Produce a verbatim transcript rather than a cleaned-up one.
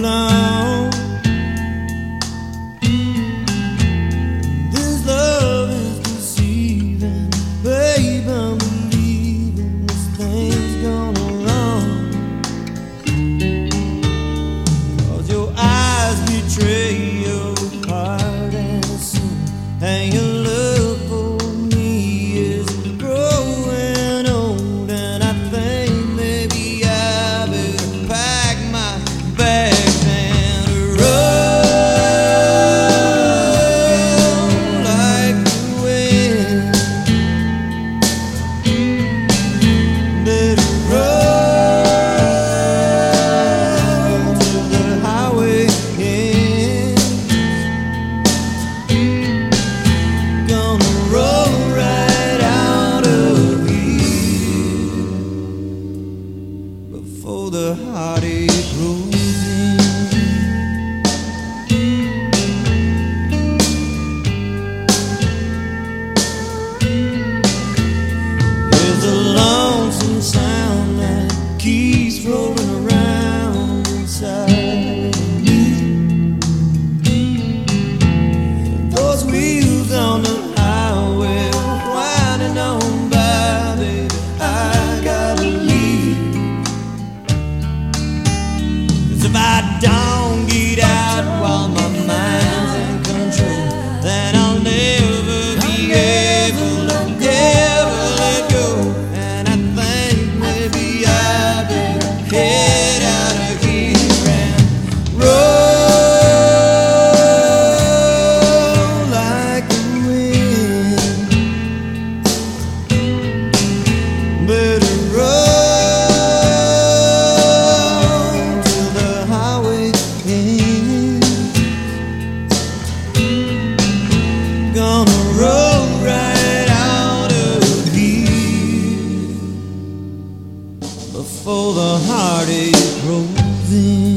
long. This love is deceiving, babe. I'm believing this thing's gonna wrong. 'Cause your eyes betray your heart and soul, and your love for me is growing old. And I think maybe I better pack my bags and roll like the wind. Better roll till the highway ends. Gonna roll right out of here before the heartache rolls in. There's a lonesome sound that keeps rolling around inside me. Those wheels on the highway winding on by, baby, I gotta leave. 'Cause if I don't get out while my mind's in control, then I'll never be able to ever let go. And I think maybe I better head out of here and roll like the wind. Better roll till the highway ends. Gonna roll right out of here before the heartache rolls in.